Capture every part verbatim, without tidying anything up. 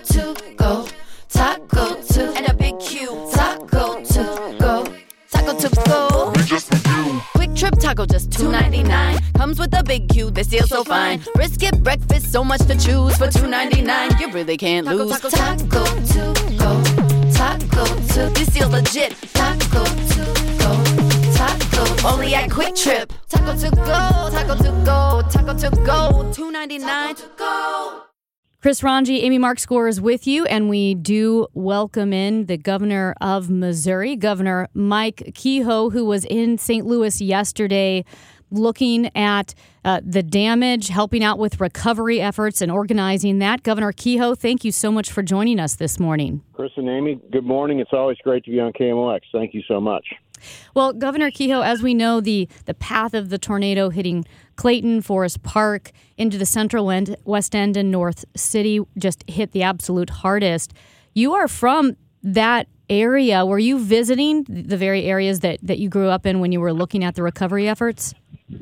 to go, taco to, and a big Q. Taco to go, taco to go. Quick Trip Taco, just two ninety-nine. Comes with a big Q, they seal so fine. Brisket breakfast, so much to choose for two ninety-nine. You really can't lose. Taco, taco, taco to go, taco to. This seal's legit. Taco to go, taco. Only at Quick Trip. Taco to go, taco to go, taco to go. two ninety-nine to go. Chris Ranji, Amy Markscore is with you, and we do welcome in the governor of Missouri, Governor Mike Kehoe, who was in Saint Louis yesterday looking at uh, the damage, helping out with recovery efforts and organizing that. Governor Kehoe, thank you so much for joining us this morning. Chris and Amy, good morning. It's always great to be on K M O X. Thank you so much. Well, Governor Kehoe, as we know, the, the path of the tornado hitting Clayton, Forest Park, into the central end, West End and North City just hit the absolute hardest. You are from that area. Were you visiting the very areas that, that you grew up in when you were looking at the recovery efforts?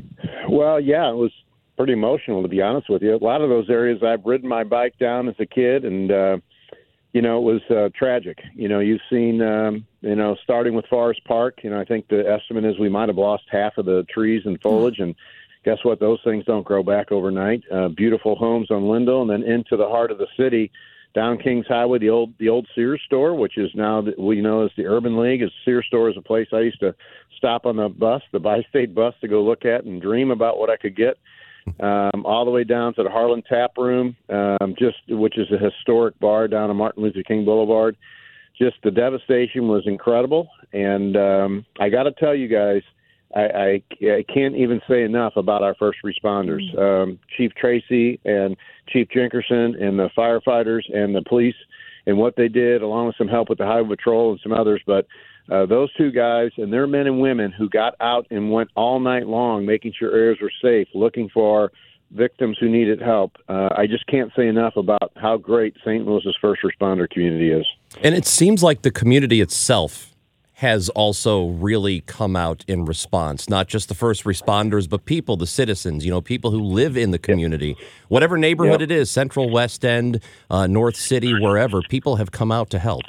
Well, yeah, it was pretty emotional, to be honest with you. A lot of those areas I've ridden my bike down as a kid, and uh, you know, it was uh, tragic. You know, you've seen, um, you know, starting with Forest Park, you know, I think the estimate is we might have lost half of the trees and foliage, and guess what? Those things don't grow back overnight. Uh, beautiful homes on Lindell, and then into the heart of the city, down Kings Highway, the old the old Sears store, which is now we know as the Urban League. Is Sears store is a place I used to stop on the bus, the Bi-State bus, to go look at and dream about what I could get. Um, all the way down to the Harlan Tap Room, um, just which is a historic bar down on Martin Luther King Boulevard. Just the devastation was incredible, and um, I got to tell you guys, I, I, I can't even say enough about our first responders, mm-hmm. um, Chief Tracy and Chief Jenkerson and the firefighters and the police and what they did, along with some help with the Highway Patrol and some others. But uh, those two guys and their men and women who got out and went all night long making sure areas were safe, looking for victims who needed help. Uh, I just can't say enough about how great Saint Louis's first responder community is. And it seems like the community itself has also really come out in response, not just the first responders, but people, the citizens, you know, people who live in the community, yep. whatever neighborhood yep. it is, Central, West End, uh, North City, wherever, people have come out to help.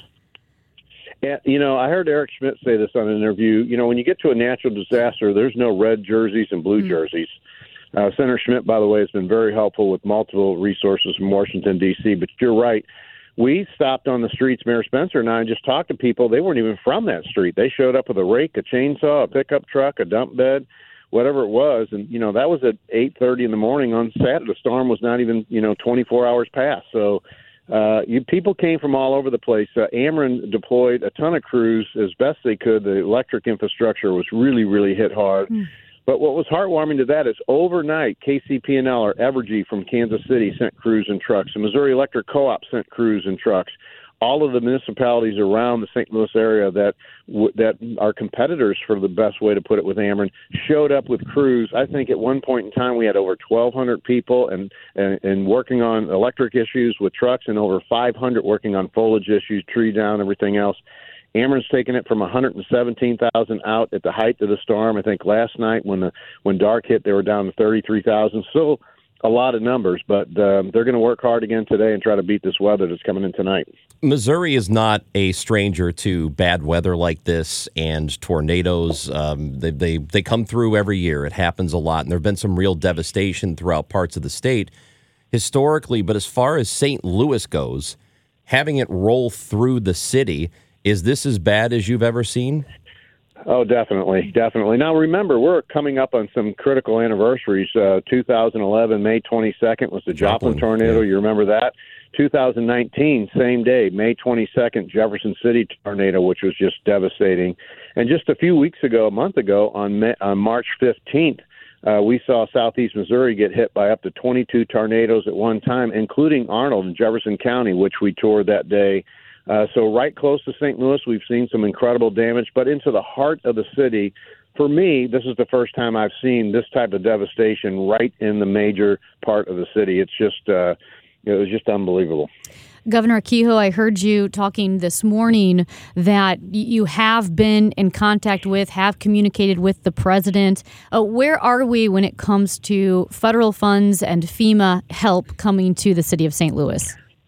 Yeah, you know, I heard Eric Schmidt say this on an interview. You know, when you get to a natural disaster, there's no red jerseys and blue mm-hmm. jerseys. Uh, Senator Schmidt, by the way, has been very helpful with multiple resources from Washington, D C, but you're right. We stopped on the streets, Mayor Spencer and I, and just talked to people. They weren't even from that street. They showed up with a rake, a chainsaw, a pickup truck, a dump bed, whatever it was. And, you know, that was at eight thirty in the morning on Saturday. The storm was not even, you know, twenty-four hours past. So uh, you, people came from all over the place. Uh, Ameren deployed a ton of crews as best they could. The electric infrastructure was really, really hit hard. Mm. But what was heartwarming to that is overnight, K C P and L or Evergy from Kansas City sent crews and trucks. The Missouri Electric Co-op sent crews and trucks. All of the municipalities around the Saint Louis area that w- that are competitors, for the best way to put it, with Ameren, showed up with crews. I think at one point in time we had over twelve hundred people and, and, and working on electric issues with trucks, and over five hundred working on foliage issues, tree down, everything else. Ameren's taken it from one hundred seventeen thousand out at the height of the storm. I think last night when the when dark hit, they were down to thirty-three thousand. Still a lot of numbers, but um, they're going to work hard again today and try to beat this weather that's coming in tonight. Missouri is not a stranger to bad weather like this and tornadoes. Um, they, they, they come through every year. It happens a lot, and there have been some real devastation throughout parts of the state historically. But as far as Saint Louis goes, having it roll through the city, is this as bad as you've ever seen? Oh, definitely, definitely. Now, remember, we're coming up on some critical anniversaries. Uh, two thousand eleven, May twenty-second, was the Joplin, Joplin tornado. Yeah. You remember that? two thousand nineteen, same day, May twenty-second, Jefferson City tornado, which was just devastating. And just a few weeks ago, a month ago, on, May, on March fifteenth, uh, we saw southeast Missouri get hit by up to twenty-two tornadoes at one time, including Arnold in Jefferson County, which we toured that day. Uh, so right close to Saint Louis, we've seen some incredible damage, but into the heart of the city, for me, this is the first time I've seen this type of devastation right in the major part of the city. It's just, uh, it was just unbelievable. Governor Kehoe, I heard you talking this morning that you have been in contact with, have communicated with the president. Uh, where are we when it comes to federal funds and FEMA help coming to the city of Saint Louis?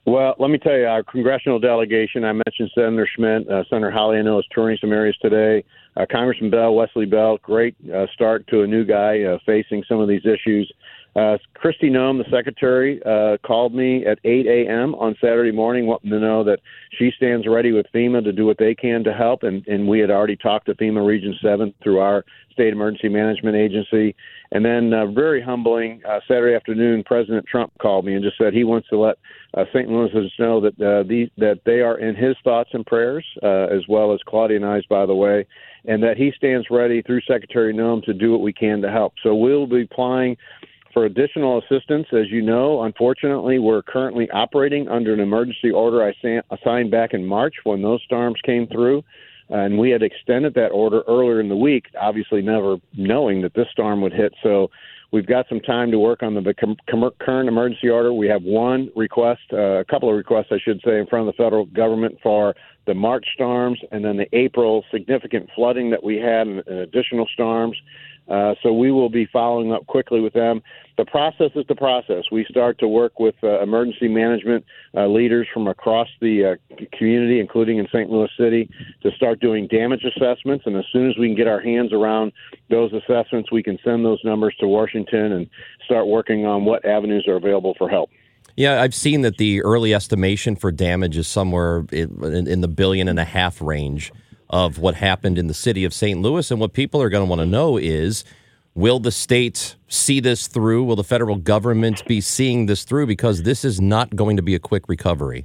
Well, let me tell you, our congressional delegation, I mentioned Senator Schmidt, uh, Senator Hawley, I know, is touring some areas today. Uh, Congressman Bell, Wesley Bell, great uh, start to a new guy uh, facing some of these issues. Uh, Kristi Noem, the secretary, uh, called me at eight a.m. on Saturday morning, wanting to know that she stands ready with FEMA to do what they can to help. And, and we had already talked to FEMA Region seven through our state emergency management agency. And then uh, very humbling, uh, Saturday afternoon, President Trump called me and just said he wants to let uh, Saint Louisans know that uh, the, that they are in his thoughts and prayers, uh, as well as Claudia and I's, by the way, and that he stands ready through Secretary Noem to do what we can to help. So we'll be applying for additional assistance. As you know, unfortunately, we're currently operating under an emergency order I signed back in March when those storms came through. And we had extended that order earlier in the week, obviously never knowing that this storm would hit. So we've got some time to work on the com- com- current emergency order. We have one request, uh, a couple of requests, I should say, in front of the federal government for the March storms and then the April significant flooding that we had and, and additional storms. Uh, so we will be following up quickly with them. The process is the process. We start to work with uh, emergency management uh, leaders from across the uh, community, including in Saint Louis City, to start doing damage assessments. And as soon as we can get our hands around those assessments, we can send those numbers to Washington and start working on what avenues are available for help. Yeah, I've seen that the early estimation for damage is somewhere in, in the billion and a half range of what happened in the city of Saint Louis. And what people are going to want to know is, will the state see this through? Will the federal government be seeing this through? Because this is not going to be a quick recovery.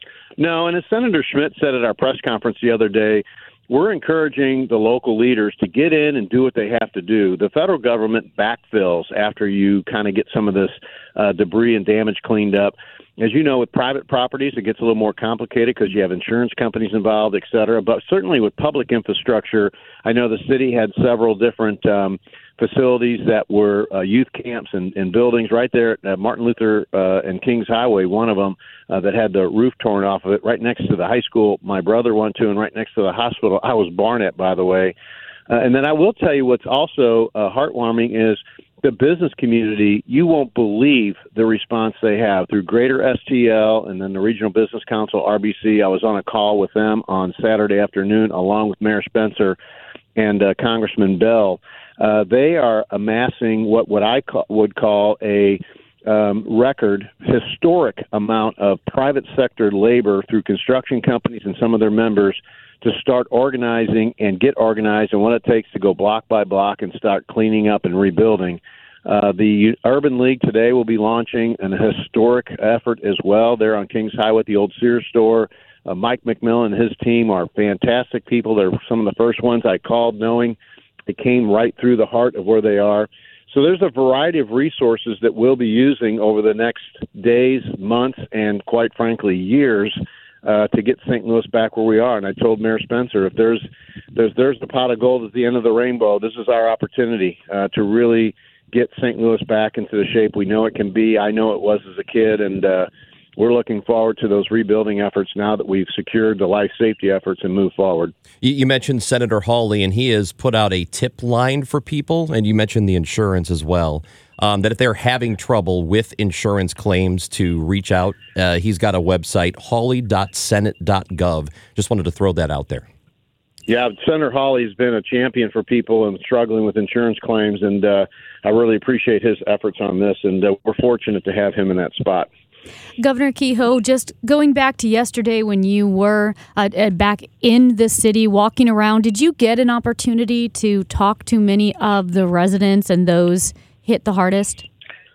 No, and as Senator Schmidt said at our press conference the other day, we're encouraging the local leaders to get in and do what they have to do. The federal government backfills after you kind of get some of this uh, debris and damage cleaned up. As you know, with private properties, it gets a little more complicated because you have insurance companies involved, et cetera. But certainly with public infrastructure, I know the city had several different um, facilities that were uh, youth camps and, and buildings right there at uh, Martin Luther uh, and Kings Highway, one of them uh, that had the roof torn off of it, right next to the high school my brother went to and right next to the hospital I was born at, by the way. Uh, and then I will tell you what's also uh, heartwarming is the business community. You won't believe the response they have through Greater S T L and then the Regional Business Council, R B C. I was on a call with them on Saturday afternoon along with Mayor Spencer and uh, Congressman Bell. Uh, they are amassing what, what I ca- would call a um, record, historic amount of private sector labor through construction companies and some of their members to start organizing and get organized and what it takes to go block by block and start cleaning up and rebuilding. Uh, the Urban League today will be launching an historic effort as well. They're on Kings Highway at the old Sears store. Uh, Mike McMillan and his team are fantastic people. They're some of the first ones I called knowing it came right through the heart of where they are. So there's a variety of resources that we'll be using over the next days, months, and quite frankly, years Uh, to get Saint Louis back where we are. And I told Mayor Spencer, if there's there's there's the pot of gold at the end of the rainbow, this is our opportunity uh, to really get Saint Louis back into the shape we know it can be. I know it was as a kid, and uh, we're looking forward to those rebuilding efforts now that we've secured the life safety efforts and move forward. You, you mentioned Senator Hawley, and he has put out a tip line for people, and you mentioned the insurance as well. Um, that if they're having trouble with insurance claims to reach out, uh, he's got a website, hawley dot senate dot gov. Just wanted to throw that out there. Yeah, Senator Hawley's been a champion for people and struggling with insurance claims, and uh, I really appreciate his efforts on this, and uh, we're fortunate to have him in that spot. Governor Kehoe, just going back to yesterday when you were uh, back in the city walking around, did you get an opportunity to talk to many of the residents and those hit the hardest?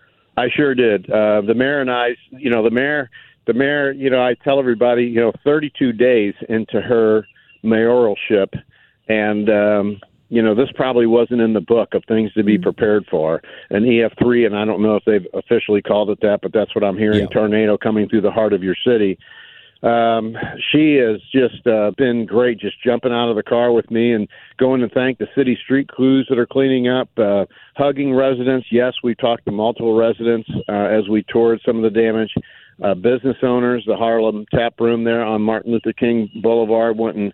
I sure did. Uh, the mayor and I, you know, the mayor, the mayor, you know, I tell everybody, you know, thirty-two days into her mayoralship, and, um, you know, this probably wasn't in the book of things to be mm-hmm. prepared for. An E F three, and I don't know if they've officially called it that, but that's what I'm hearing, yeah. Tornado coming through the heart of your city. Um, she has just uh, been great, just jumping out of the car with me and going to thank the city street crews that are cleaning up, uh, hugging residents. Yes, we talked to multiple residents uh, as we toured some of the damage. Uh, business owners, the Harlem Tap Room there on Martin Luther King Boulevard, went and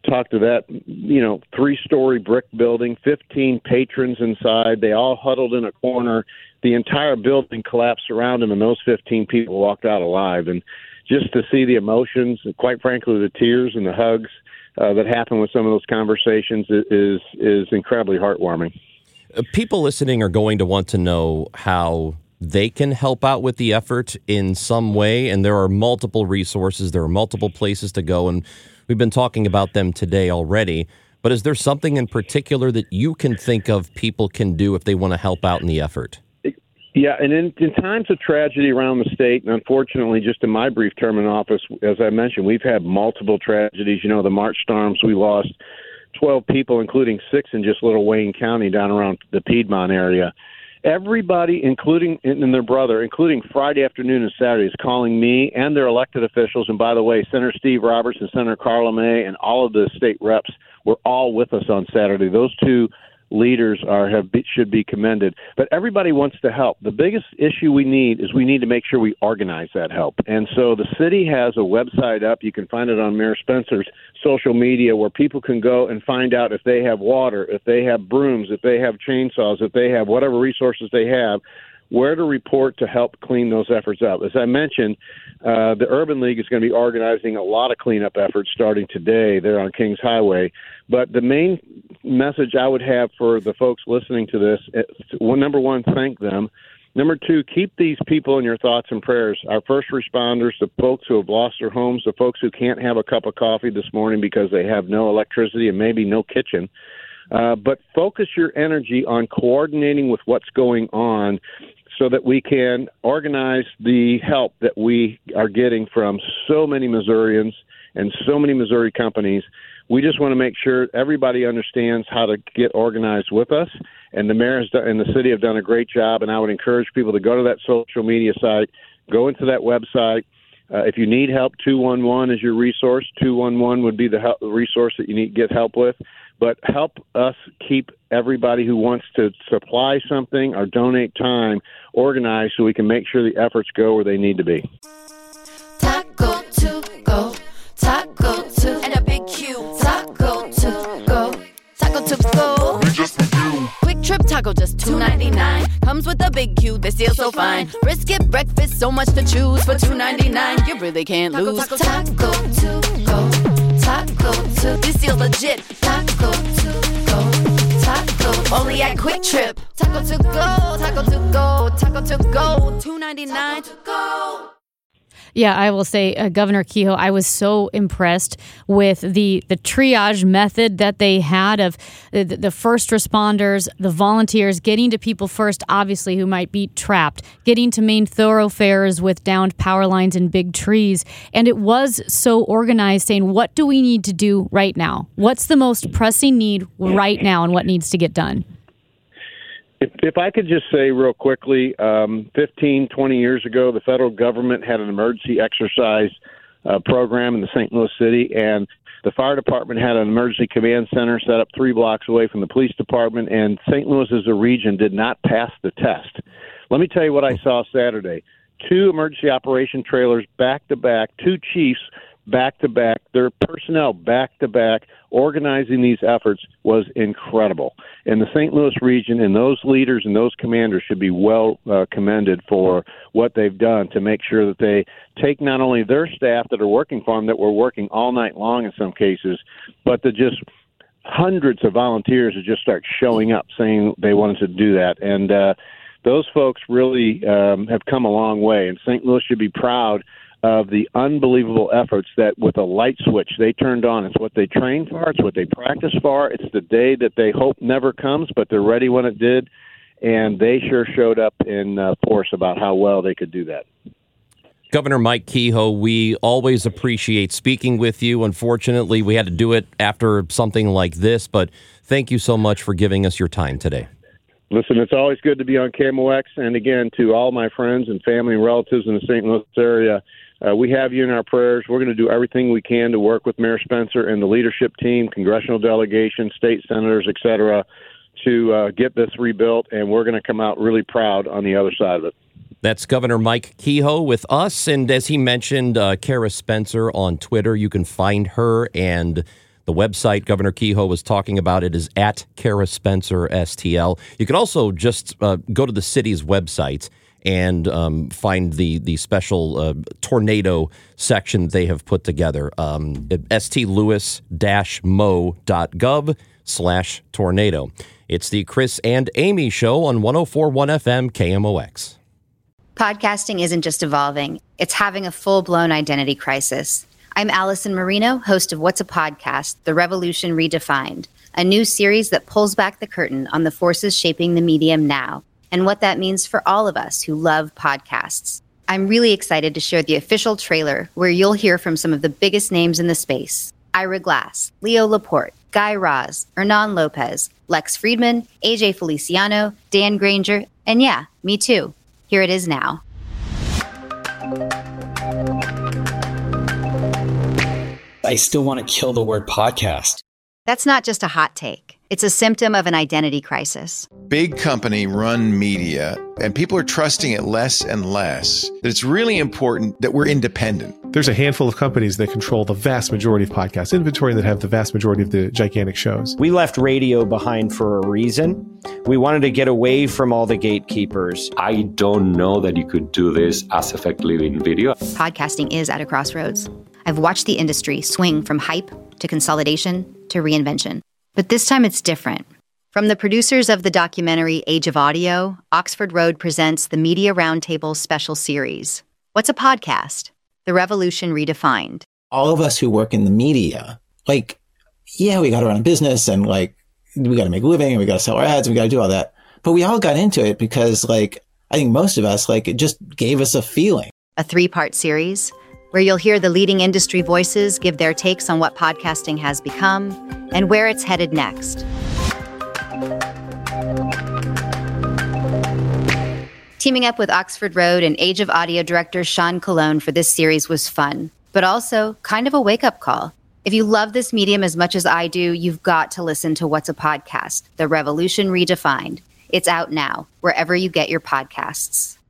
talk to that, you know, three-story brick building, fifteen patrons inside. They all huddled in a corner. The entire building collapsed around them, and those fifteen people walked out alive. And just to see the emotions, and quite frankly, the tears and the hugs uh, that happen with some of those conversations is is incredibly heartwarming. People listening are going to want to know how they can help out with the effort in some way, and there are multiple resources, there are multiple places to go, and we've been talking about them today already. But is there something in particular that you can think of people can do if they want to help out in the effort? Yeah, and in, in times of tragedy around the state, and unfortunately, just in my brief term in office, as I mentioned, we've had multiple tragedies. You know, the March storms, we lost twelve people, including six in just Little Wayne County down around the Piedmont area. Everybody, including and their brother, including Friday afternoon and Saturday, is calling me and their elected officials. And by the way, Senator Steve Roberts and Senator Carla May and all of the state reps were all with us on Saturday. Those two leaders are have should be commended. But everybody wants to help. The biggest issue we need is we need to make sure we organize that help. And so the city has a website up. You can find it on Mayor Spencer's social media where people can go and find out if they have water, if they have brooms, if they have chainsaws, if they have whatever resources they have, where to report to help clean those efforts up. As I mentioned, uh, the Urban League is going to be organizing a lot of cleanup efforts starting today there on Kings Highway. But the main message I would have for the folks listening to this, well, number one, thank them. Number two, keep these people in your thoughts and prayers. Our first responders, the folks who have lost their homes, the folks who can't have a cup of coffee this morning because they have no electricity and maybe no kitchen. Uh, but focus your energy on coordinating with what's going on so that we can organize the help that we are getting from so many Missourians and so many Missouri companies. We just want to make sure everybody understands how to get organized with us. And the mayor has done, and the city have done a great job. And I would encourage people to go to that social media site, go into that website. Uh, if you need help, two one one is your resource. two one one would be the, help, the resource that you need to get help with. But help us keep everybody who wants to supply something or donate time organized so we can make sure the efforts go where they need to be. Taco to go, taco to, and a big Q. Taco to go, taco to go. Quick Trip Taco just two ninety-nine. Comes with a big Q, they steal so fine. Brisket breakfast, so much to choose for two ninety-nine. You really can't lose. Taco, taco, taco to go. Taco to, this deal's legit. Taco to go, taco, only at Quick Trip. Taco to go, taco to go, taco to go, two ninety-nine. Taco to go. Yeah, I will say, uh, Governor Kehoe, I was so impressed with the, the triage method that they had of the, the first responders, the volunteers, getting to people first, obviously, who might be trapped, getting to main thoroughfares with downed power lines and big trees. And it was so organized, saying, what do we need to do right now? What's the most pressing need right now and what needs to get done? If, if I could just say real quickly, um, fifteen, twenty years ago, the federal government had an emergency exercise uh, program in the Saint Louis City, and the fire department had an emergency command center set up three blocks away from the police department, and Saint Louis as a region did not pass the test. Let me tell you what I saw Saturday. Two emergency operation trailers back-to-back, two chiefs back-to-back, their personnel back-to-back, organizing these efforts was incredible. And the Saint Louis region and those leaders and those commanders should be well uh, commended for what they've done to make sure that they take not only their staff that are working for them, that were working all night long in some cases, but the just hundreds of volunteers that just start showing up saying they wanted to do that. And uh, those folks really um, have come a long way, and Saint Louis should be proud of the unbelievable efforts that with a light switch they turned on. It's what they trained for. It's what they practice for. It's the day that they hope never comes, but they're ready when it did. And they sure showed up in uh, force about how well they could do that. Governor Mike Kehoe, we always appreciate speaking with you. Unfortunately, we had to do it after something like this, but thank you so much for giving us your time today. Listen, it's always good to be on K M O X. And again, to all my friends and family and relatives in the Saint Louis area, Uh, we have you in our prayers. We're going to do everything we can to work with Mayor Spencer and the leadership team, congressional delegation, state senators, et cetera, to uh, get this rebuilt, and we're going to come out really proud on the other side of it. That's Governor Mike Kehoe with us, and as he mentioned, uh, Kara Spencer on Twitter. You can find her and The website Governor Kehoe was talking about, it is at Kara Spencer S T L. You can also just uh, go to the city's website and um, find the the special uh, tornado section they have put together. Um, S T Louis dash mo dot gov slash tornado. It's the Chris and Amy Show on one oh four point one F M K M O X. Podcasting isn't just evolving, it's having a full-blown identity crisis. I'm Allison Marino, host of What's a Podcast? The Revolution Redefined, a new series that pulls back the curtain on the forces shaping the medium now, and what that means for all of us who love podcasts. I'm really excited to share the official trailer where you'll hear from some of the biggest names in the space. Ira Glass, Leo Laporte, Guy Raz, Hernan Lopez, Lex Friedman, A J Feliciano, Dan Granger, and yeah, me too. Here it is now. I still want to kill the word podcast. That's not just a hot take. It's a symptom of an identity crisis. Big company run media, and people are trusting it less and less. That it's really important that we're independent. There's a handful of companies that control the vast majority of podcast inventory that have the vast majority of the gigantic shows. We left radio behind for a reason. We wanted to get away from all the gatekeepers. I don't know that you could do this as effectively in video. Podcasting is at a crossroads. I've watched the industry swing from hype to consolidation to reinvention. But this time it's different. From the producers of the documentary Age of Audio, Oxford Road presents the Media Roundtable special series. What's a podcast? The Revolution Redefined. All of us who work in the media, like, yeah, we got to run a business and like, we got to make a living and we got to sell our ads and we got to do all that. But we all got into it because like, I think most of us, like, it just gave us a feeling. A three-part series where you'll hear the leading industry voices give their takes on what podcasting has become and where it's headed next. Teaming up with Oxford Road and Age of Audio director Sean Colon for this series was fun, but also kind of a wake-up call. If you love this medium as much as I do, you've got to listen to What's a Podcast? The Revolution Redefined. It's out now, wherever you get your podcasts.